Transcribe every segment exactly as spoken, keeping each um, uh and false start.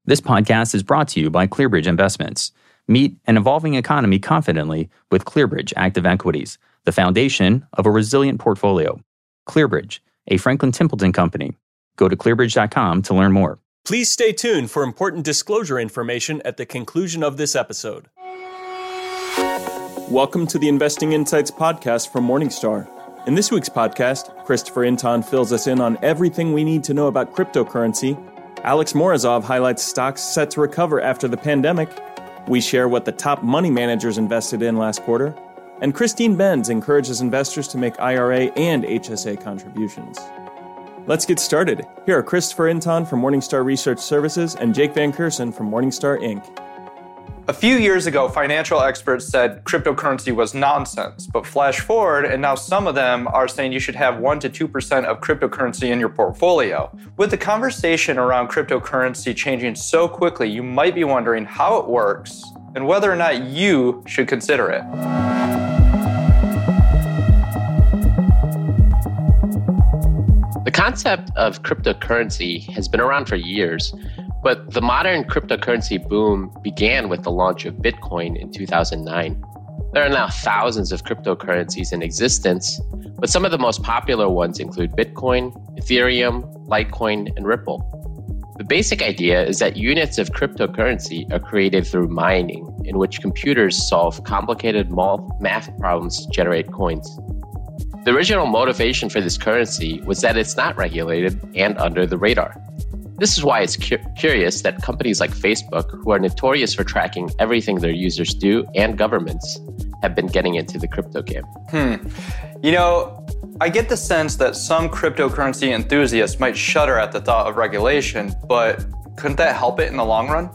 This podcast is brought to you by ClearBridge Investments. Meet an evolving economy confidently with ClearBridge Active Equities, the foundation of a resilient portfolio. ClearBridge, a Franklin Templeton company. Go to clearbridge dot com to learn more. Please stay tuned for important disclosure information at the conclusion of this episode. Welcome to the Investing Insights podcast from Morningstar. In this week's podcast, Christopher Inton fills us in on everything we need to know about cryptocurrency. Alex Morozov highlights stocks set to recover after the pandemic. We share what the top money managers invested in last quarter. And Christine Benz encourages investors to make I R A and H S A contributions. Let's get started. Here are Christopher Inton from Morningstar Research Services and Jake Van Kersen from Morningstar Incorporated. A few years ago, financial experts said cryptocurrency was nonsense, but flash forward, and now some of them are saying you should have one to two percent of cryptocurrency in your portfolio. With the conversation around cryptocurrency changing so quickly, you might be wondering how it works and whether or not you should consider it. The concept of cryptocurrency has been around for years, but the modern cryptocurrency boom began with the launch of Bitcoin in two thousand nine. There are now thousands of cryptocurrencies in existence, but some of the most popular ones include Bitcoin, Ethereum, Litecoin, and Ripple. The basic idea is that units of cryptocurrency are created through mining, in which computers solve complicated math problems to generate coins. The original motivation for this currency was that it's not regulated and under the radar. This is why it's cu- curious that companies like Facebook, who are notorious for tracking everything their users do, and governments, have been getting into the crypto game. Hmm. You know, I get the sense that some cryptocurrency enthusiasts might shudder at the thought of regulation, but couldn't that help it in the long run?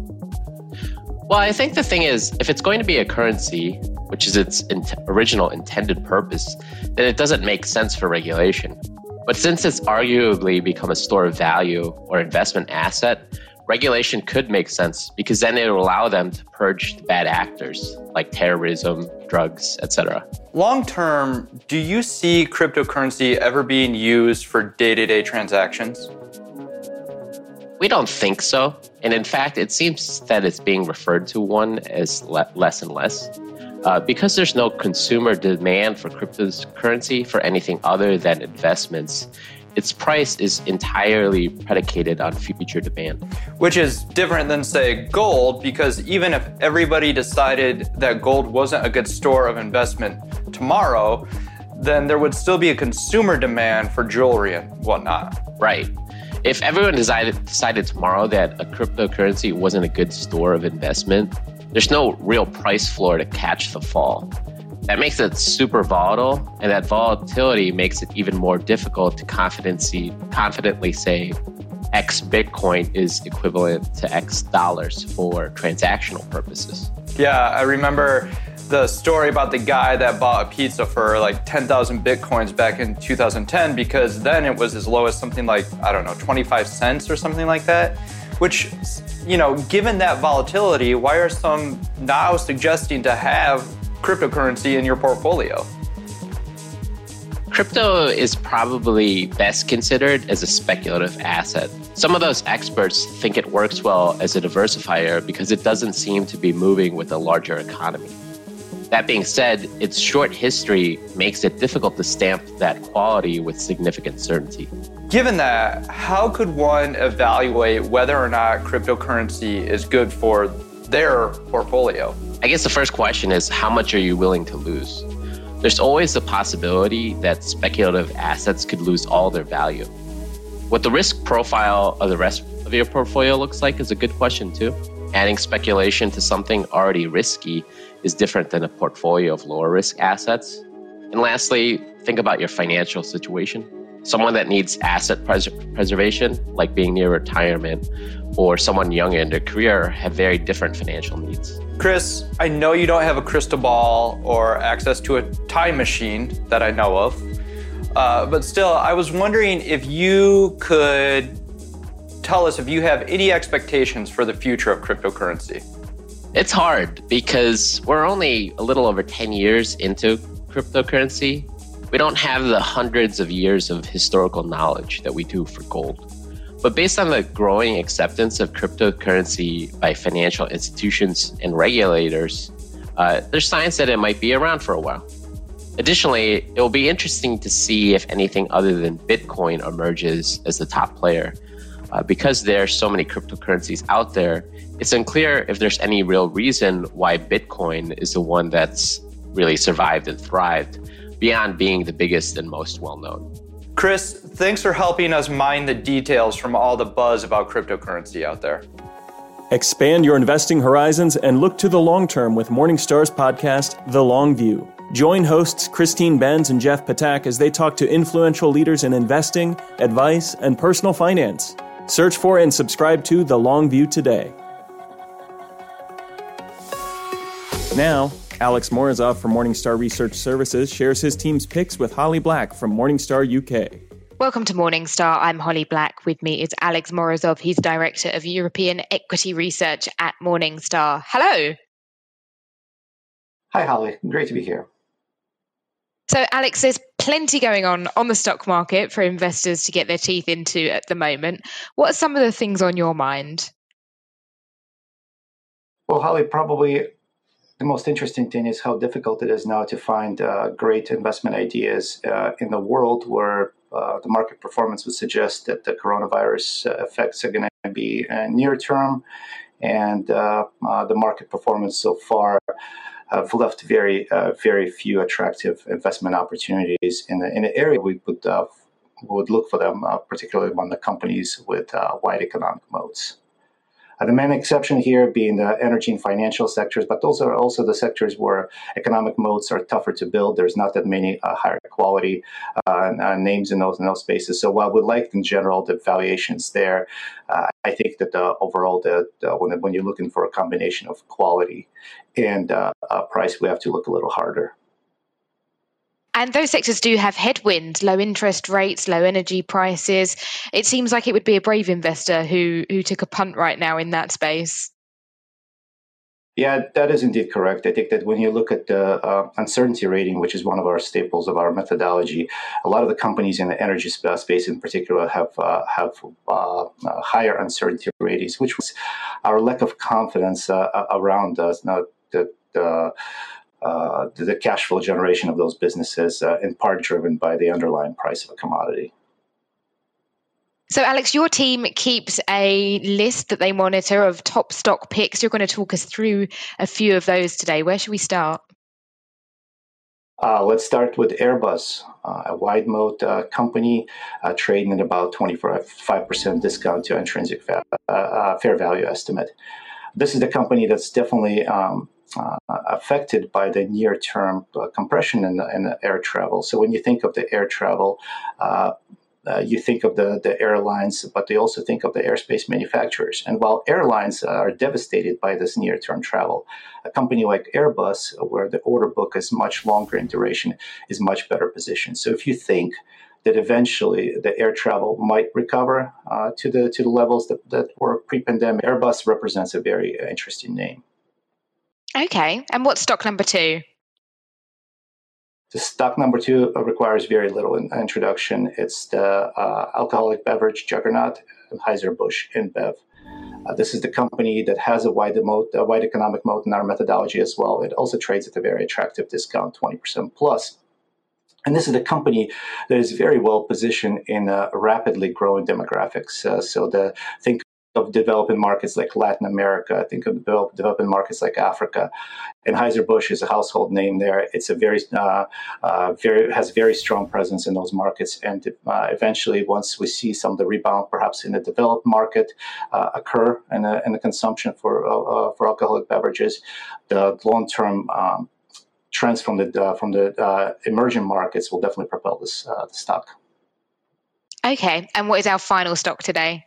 Well, I think the thing is, if it's going to be a currency, which is its in- original intended purpose, then it doesn't make sense for regulation. But since it's arguably become a store of value or investment asset, regulation could make sense because then it will allow them to purge the bad actors like terrorism, drugs, et cetera. Long term, do you see cryptocurrency ever being used for day-to-day transactions? We don't think so. And in fact, it seems that it's being referred to one as le- less and less. Uh, because there's no consumer demand for cryptocurrency for anything other than investments, its price is entirely predicated on future demand. Which is different than, say, gold, because even if everybody decided that gold wasn't a good store of investment tomorrow, then there would still be a consumer demand for jewelry and whatnot. Right. If everyone decided, decided tomorrow that a cryptocurrency wasn't a good store of investment, there's no real price floor to catch the fall. That makes it super volatile, and that volatility makes it even more difficult to confidently say X Bitcoin is equivalent to X dollars for transactional purposes. Yeah, I remember the story about the guy that bought a pizza for like ten thousand Bitcoins back in two thousand ten, because then it was as low as something like, I don't know, twenty-five cents or something like that. Which, you know, given that volatility, why are some now suggesting to have cryptocurrency in your portfolio? Crypto is probably best considered as a speculative asset. Some of those experts think it works well as a diversifier because it doesn't seem to be moving with the larger economy. That being said, its short history makes it difficult to stamp that quality with significant certainty. Given that, how could one evaluate whether or not cryptocurrency is good for their portfolio? I guess the first question is, how much are you willing to lose? There's always the possibility that speculative assets could lose all their value. What the risk profile of the rest of your portfolio looks like is a good question too. Adding speculation to something already risky is different than a portfolio of lower risk assets. And lastly, think about your financial situation. Someone that needs asset pres- preservation, like being near retirement, or someone young in their career have very different financial needs. Chris, I know you don't have a crystal ball or access to a time machine that I know of, uh, but still, I was wondering if you could tell us if you have any expectations for the future of cryptocurrency. It's hard because we're only a little over ten years into cryptocurrency. We don't have the hundreds of years of historical knowledge that we do for gold. But based on the growing acceptance of cryptocurrency by financial institutions and regulators, uh, there's signs that it might be around for a while. Additionally, it will be interesting to see if anything other than Bitcoin emerges as the top player. Uh, because there are so many cryptocurrencies out there, it's unclear if there's any real reason why Bitcoin is the one that's really survived and thrived, beyond being the biggest and most well-known. Chris, thanks for helping us mine the details from all the buzz about cryptocurrency out there. Expand your investing horizons and look to the long term with Morningstar's podcast, The Long View. Join hosts Christine Benz and Jeff Patak as they talk to influential leaders in investing, advice, and personal finance. Search for and subscribe to The Long View today. Now, Alex Morozov from Morningstar Research Services shares his team's picks with Holly Black from Morningstar U K. Welcome to Morningstar. I'm Holly Black. With me is Alex Morozov. He's Director of European Equity Research at Morningstar. Hello. Hi, Holly. Great to be here. So, Alex, there's plenty going on on the stock market for investors to get their teeth into at the moment. What are some of the things on your mind? Well, Holly, probably the most interesting thing is how difficult it is now to find uh, great investment ideas uh, in the world where uh, the market performance would suggest that the coronavirus uh, effects are going to be uh, near term, and uh, uh, the market performance so far have left very, uh, very few attractive investment opportunities in the in the area we would uh, would look for them, uh, particularly among the companies with uh, wide economic moats. Uh, the main exception here being the energy and financial sectors, but those are also the sectors where economic moats are tougher to build. There's not that many uh, higher quality uh, uh, names in those in those spaces. So while we like in general the valuations there, uh, I think that the overall the, the when when you're looking for a combination of quality and uh, uh, price, we have to look a little harder. And those sectors do have headwinds, low interest rates, low energy prices. It seems like it would be a brave investor who who took a punt right now in that space. Yeah, that is indeed correct. I think that when you look at the uh, uncertainty rating, which is one of our staples of our methodology, a lot of the companies in the energy space in particular have uh, have uh, uh, higher uncertainty ratings, which was our lack of confidence uh, around us. Now, the, the Uh, the cash flow generation of those businesses, uh, in part driven by the underlying price of a commodity. So, Alex, your team keeps a list that they monitor of top stock picks. You're going to talk us through a few of those today. Where should we start? Uh, let's start with Airbus, uh, a wide moat uh, company uh, trading at about twenty-five percent discount to intrinsic va- uh, uh, fair value estimate. This is the company that's definitely um, Uh, affected by the near-term uh, compression in the, in the air travel. So when you think of the air travel, uh, uh, you think of the, the airlines, but they also think of the airspace manufacturers. And while airlines are devastated by this near-term travel, a company like Airbus, where the order book is much longer in duration, is much better positioned. So if you think that eventually the air travel might recover uh, to the to the levels that, that were pre-pandemic, Airbus represents a very uh, interesting name. Okay. And what's stock number two? The stock number two requires very little introduction. It's the uh, alcoholic beverage juggernaut, Anheuser-Busch InBev. Uh, this is the company that has a wide, moat, a wide economic moat in our methodology as well. It also trades at a very attractive discount, twenty percent plus. And this is a company that is very well positioned in uh, rapidly growing demographics. Uh, so the think of developing markets like Latin America, think of develop, developing markets like Africa. Anheuser-Busch is a household name there. It's a very, uh, uh, very has very strong presence in those markets. And uh, eventually, once we see some of the rebound, perhaps in the developed market, uh, occur in the, in the consumption for uh, for alcoholic beverages, the long-term um, trends from the uh, from the uh, emerging markets will definitely propel this uh, the stock. Okay, and what is our final stock today?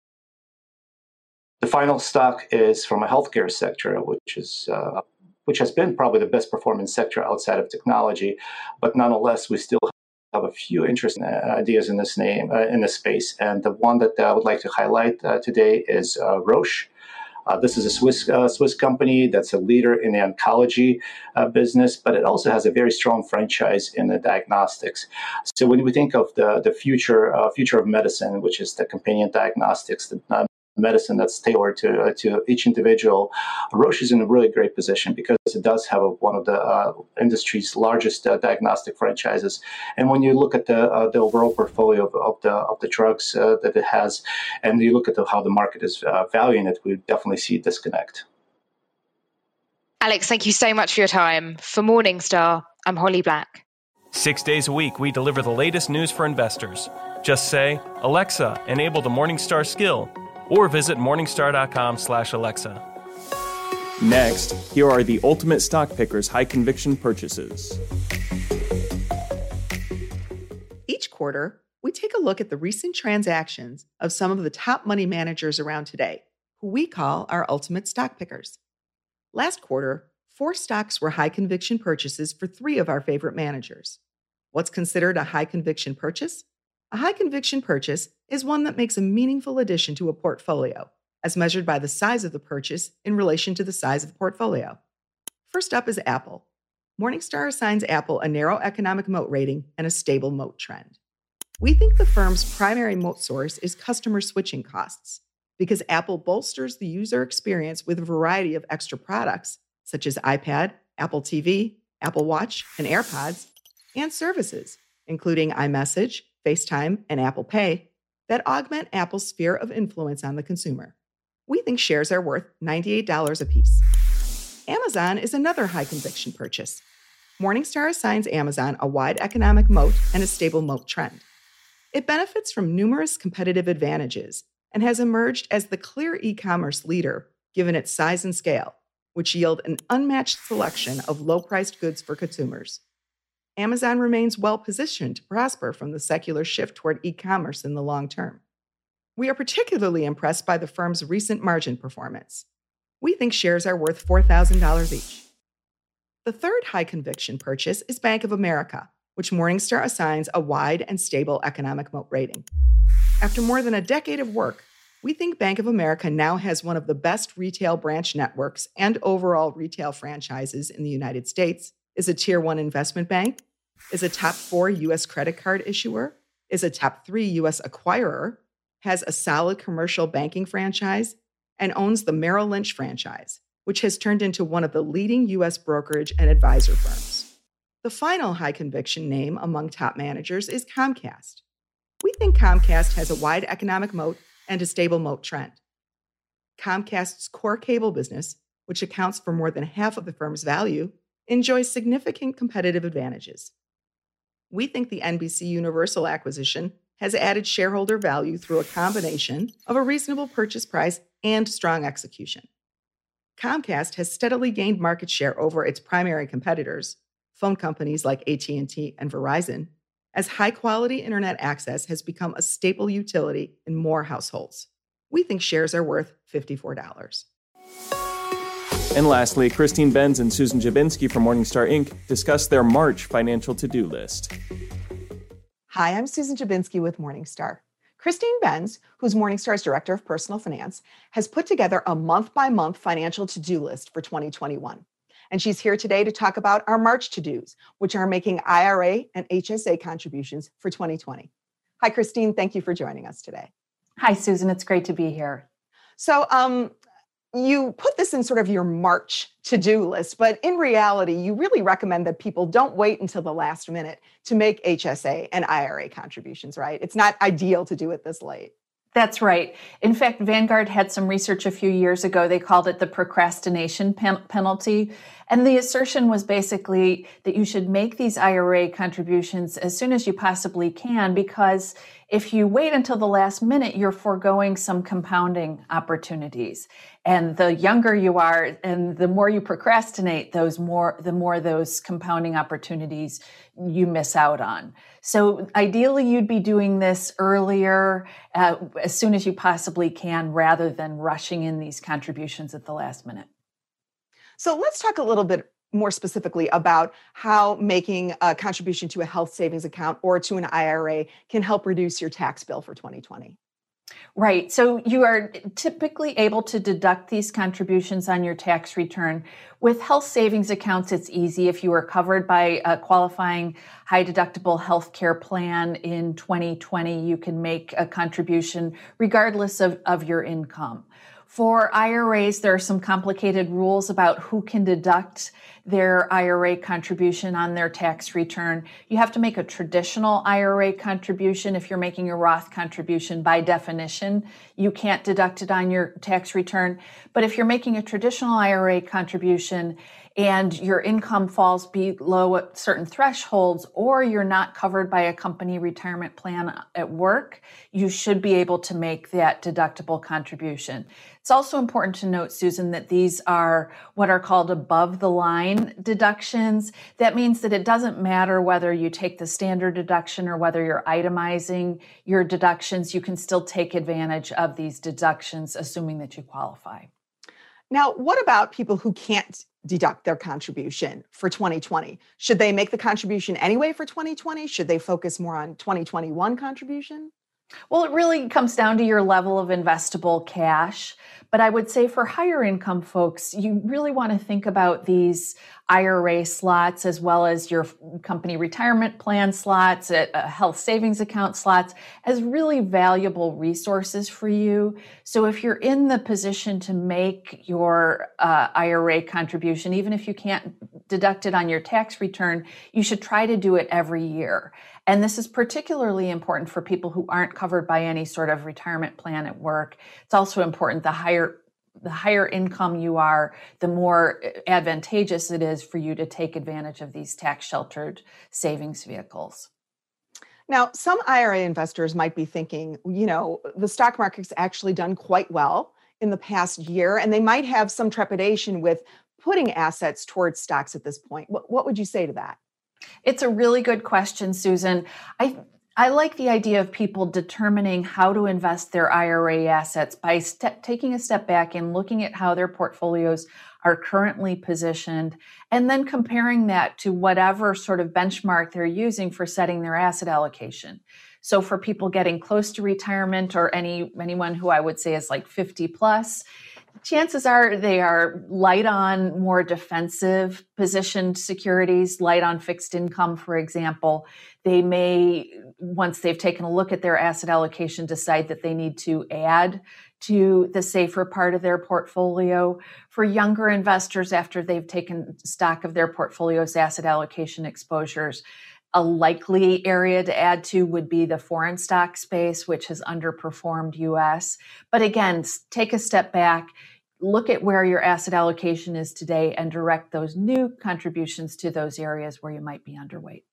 The final stock is from a healthcare sector, which is uh, which has been probably the best performing sector outside of technology, but nonetheless, we still have a few interesting ideas in this name uh, in this space. And the one that I would like to highlight uh, today is uh, Roche. Uh, this is a Swiss uh, Swiss company that's a leader in the oncology uh, business, but it also has a very strong franchise in the diagnostics. So when we think of the the future uh, future of medicine, which is the companion diagnostics, the uh, medicine that's tailored to uh, to each individual, Roche is in a really great position because it does have a, one of the uh, industry's largest uh, diagnostic franchises. And when you look at the uh, the overall portfolio of, of the of the drugs uh, that it has, and you look at the, how the market is uh, valuing it, we definitely see a disconnect. Alex, thank you so much for your time. For Morningstar, I'm Holly Black. Six days a week, we deliver the latest news for investors. Just say, Alexa, enable the Morningstar skill, or visit morningstar.com slash Alexa. Next, here are the Ultimate Stock Pickers high conviction purchases. Each quarter, we take a look at the recent transactions of some of the top money managers around today, who we call our Ultimate Stock Pickers. Last quarter, four stocks were high conviction purchases for three of our favorite managers. What's considered a high conviction purchase? A high conviction purchase is one that makes a meaningful addition to a portfolio, as measured by the size of the purchase in relation to the size of the portfolio. First up is Apple. Morningstar assigns Apple a narrow economic moat rating and a stable moat trend. We think the firm's primary moat source is customer switching costs, because Apple bolsters the user experience with a variety of extra products, such as iPad, Apple T V, Apple Watch, and AirPods, and services, including iMessage, FaceTime, and Apple Pay, that augment Apple's sphere of influence on the consumer. We think shares are worth ninety-eight dollars apiece. Amazon is another high conviction purchase. Morningstar assigns Amazon a wide economic moat and a stable moat trend. It benefits from numerous competitive advantages and has emerged as the clear e-commerce leader given its size and scale, which yield an unmatched selection of low-priced goods for consumers. Amazon remains well-positioned to prosper from the secular shift toward e-commerce in the long term. We are particularly impressed by the firm's recent margin performance. We think shares are worth four thousand dollars each. The third high-conviction purchase is Bank of America, which Morningstar assigns a wide and stable economic moat rating. After more than a decade of work, we think Bank of America now has one of the best retail branch networks and overall retail franchises in the United States, is a tier one investment bank, is a top four U S credit card issuer, is a top three U S acquirer, has a solid commercial banking franchise, and owns the Merrill Lynch franchise, which has turned into one of the leading U S brokerage and advisor firms. The final high conviction name among top managers is Comcast. We think Comcast has a wide economic moat and a stable moat trend. Comcast's core cable business, which accounts for more than half of the firm's value, enjoys significant competitive advantages. We think the N B C Universal acquisition has added shareholder value through a combination of a reasonable purchase price and strong execution. Comcast has steadily gained market share over its primary competitors, phone companies like A T and T and Verizon, as high-quality internet access has become a staple utility in more households. We think shares are worth fifty-four dollars. And lastly, Christine Benz and Susan Jabinski from Morningstar Incorporated discuss their March financial to-do list. Hi, I'm Susan Jabinski with Morningstar. Christine Benz, who's Morningstar's Director of Personal Finance, has put together a month-by-month financial to-do list for twenty twenty-one. And she's here today to talk about our March to-dos, which are making I R A and H S A contributions for twenty twenty. Hi, Christine. Thank you for joining us today. Hi, Susan. It's great to be here. So um, you put this in sort of your March to-do list, but in reality, you really recommend that people don't wait until the last minute to make H S A and I R A contributions, right? It's not ideal to do it this late. That's right. In fact, Vanguard had some research a few years ago. They called it the procrastination pen- penalty. And the assertion was basically that you should make these I R A contributions as soon as you possibly can, because if you wait until the last minute, you're foregoing some compounding opportunities. And the younger you are and the more you procrastinate, those more the more those compounding opportunities you miss out on. So ideally, you'd be doing this earlier, uh, as soon as you possibly can, rather than rushing in these contributions at the last minute. So let's talk a little bit more specifically about how making a contribution to a health savings account or to an I R A can help reduce your tax bill for twenty twenty. Right. So you are typically able to deduct these contributions on your tax return. With health savings accounts, it's easy. If you are covered by a qualifying high deductible health care plan in twenty twenty, you can make a contribution regardless of, of your income. For I R As, there are some complicated rules about who can deduct their I R A contribution on their tax return. You have to make a traditional I R A contribution. If you're making a Roth contribution, by definition, you can't deduct it on your tax return. But if you're making a traditional I R A contribution and your income falls below certain thresholds, or you're not covered by a company retirement plan at work, you should be able to make that deductible contribution. It's also important to note, Susan, that these are what are called above the line deductions. That means that it doesn't matter whether you take the standard deduction or whether you're itemizing your deductions, you can still take advantage of these deductions, assuming that you qualify. Now, what about people who can't deduct their contribution for twenty twenty? Should they make the contribution anyway for twenty twenty? Should they focus more on twenty twenty-one contribution? Well, it really comes down to your level of investable cash. But I would say for higher income folks, you really want to think about these I R A slots as well as your company retirement plan slots, uh, health savings account slots as really valuable resources for you. So if you're in the position to make your uh, I R A contribution, even if you can't deduct it on your tax return, you should try to do it every year. And this is particularly important for people who aren't covered by any sort of retirement plan at work. It's also important the higher the higher income you are, the more advantageous it is for you to take advantage of these tax sheltered savings vehicles. Now, some I R A investors might be thinking, you know, the stock market's actually done quite well in the past year, and they might have some trepidation with putting assets towards stocks at this point. What, what would you say to that? It's a really good question, Susan. I I like the idea of people determining how to invest their I R A assets by step, taking a step back and looking at how their portfolios are currently positioned, and then comparing that to whatever sort of benchmark they're using for setting their asset allocation. So for people getting close to retirement, or any anyone who I would say is like fifty plus, chances are they are light on more defensive positioned securities, light on fixed income, for example. They may, once they've taken a look at their asset allocation, decide that they need to add to the safer part of their portfolio. For younger investors, after they've taken stock of their portfolio's asset allocation exposures, a likely area to add to would be the foreign stock space, which has underperformed U S. But again, take a step back, look at where your asset allocation is today, and direct those new contributions to those areas where you might be underweight.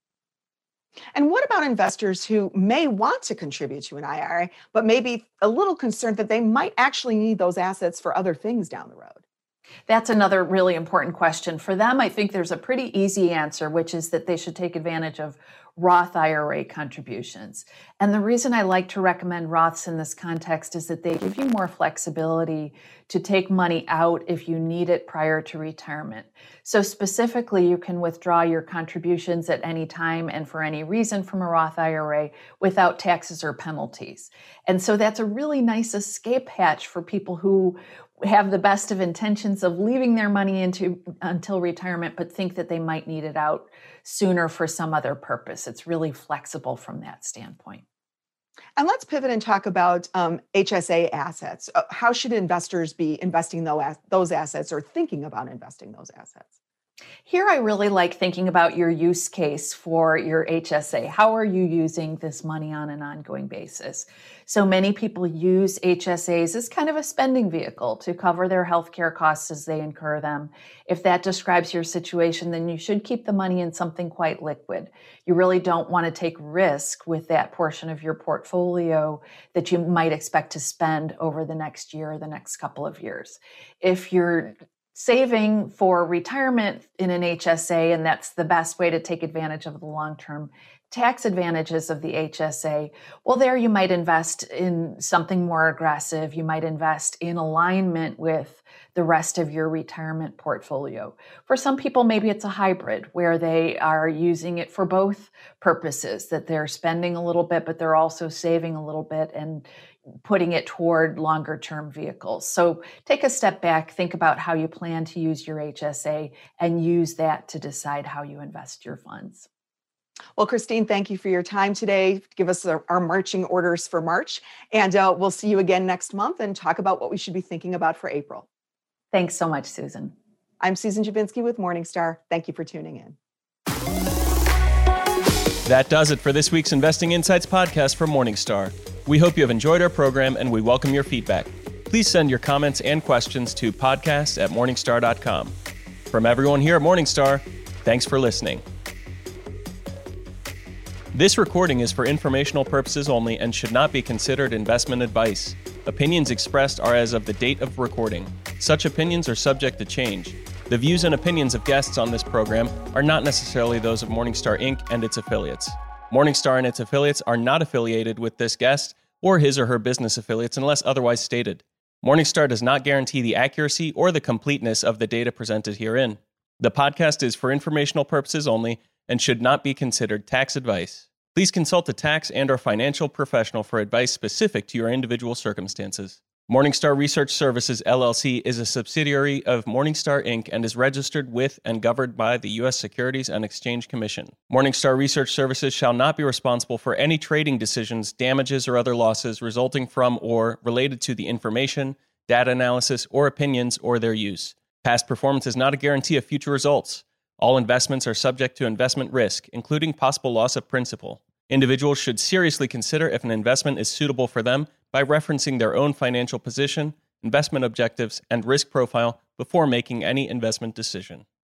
And what about investors who may want to contribute to an I R A, but may be a little concerned that they might actually need those assets for other things down the road? That's another really important question. For them, I think there's a pretty easy answer, which is that they should take advantage of Roth I R A contributions. And the reason I like to recommend Roths in this context is that they give you more flexibility to take money out if you need it prior to retirement. So specifically, you can withdraw your contributions at any time and for any reason from a Roth I R A without taxes or penalties. And so that's a really nice escape hatch for people who have the best of intentions of leaving their money into until retirement, but think that they might need it out sooner for some other purpose. It's really flexible from that standpoint. And let's pivot and talk about um, H S A assets. Uh, how should investors be investing those assets or thinking about investing those assets? Here, I really like thinking about your use case for your H S A. How are you using this money on an ongoing basis? So many people use H S As as kind of a spending vehicle to cover their healthcare costs as they incur them. If that describes your situation, then you should keep the money in something quite liquid. You really don't want to take risk with that portion of your portfolio that you might expect to spend over the next year or the next couple of years. If you're saving for retirement in an H S A, and that's the best way to take advantage of the long-term tax advantages of the H S A, well, there you might invest in something more aggressive. You might invest in alignment with the rest of your retirement portfolio. For some people, maybe it's a hybrid where they are using it for both purposes, that they're spending a little bit, but they're also saving a little bit, and putting it toward longer term vehicles. So take a step back, think about how you plan to use your H S A, and use that to decide how you invest your funds. Well, Christine, thank you for your time today. Give us our, our marching orders for March. And uh, we'll see you again next month and talk about what we should be thinking about for April. Thanks so much, Susan. I'm Susan Jabinsky with Morningstar. Thank you for tuning in. That does it for this week's Investing Insights podcast from Morningstar. We hope you have enjoyed our program and we welcome your feedback. Please send your comments and questions to podcast at morningstar dot com. From everyone here at Morningstar, thanks for listening. This recording is for informational purposes only and should not be considered investment advice. Opinions expressed are as of the date of recording. Such opinions are subject to change. The views and opinions of guests on this program are not necessarily those of Morningstar Incorporated and its affiliates. Morningstar and its affiliates are not affiliated with this guest or his or her business affiliates unless otherwise stated. Morningstar does not guarantee the accuracy or the completeness of the data presented herein. The podcast is for informational purposes only and should not be considered tax advice. Please consult a tax and or financial professional for advice specific to your individual circumstances. Morningstar Research Services, L L C, is a subsidiary of Morningstar Incorporated and is registered with and governed by the U S Securities and Exchange Commission. Morningstar Research Services shall not be responsible for any trading decisions, damages, or other losses resulting from or related to the information, data analysis, or opinions or their use. Past performance is not a guarantee of future results. All investments are subject to investment risk, including possible loss of principal. Individuals should seriously consider if an investment is suitable for them by referencing their own financial position, investment objectives, and risk profile before making any investment decision.